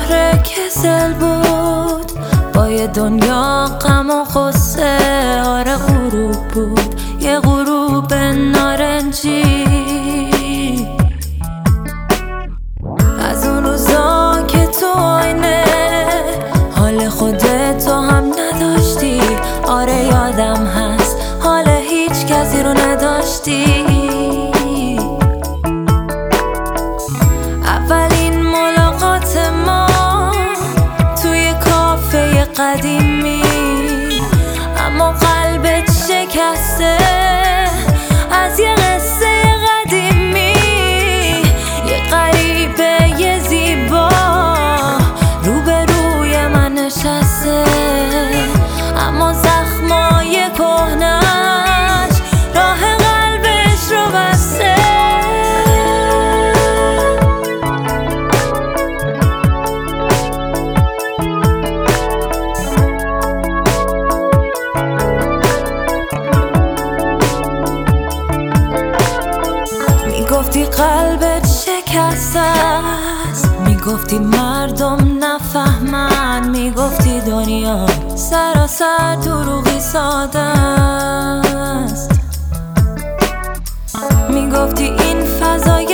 شهر کسل بود با یه دنیا غم و غصه. آره غروب بود، یه غروب نارنجی، از اون روزا که تو آینه حال خودتو هم نداشتی. آره یادم هست حال هیچ کسی رو نداشتی. اولین ملاقات ما توی کافه قدیمی، اما قلبت شکسته از یه قصه قدیمی. یه غریبه یه زیبا روبروی من نشسته، اما زخمای کهنش راه قلبش رو بسته. میگفتی قلبت شکسته است، میگفتی مردم نفهمن، میگفتی دنیا سراسر دروغی ساده است، میگفتی این فضای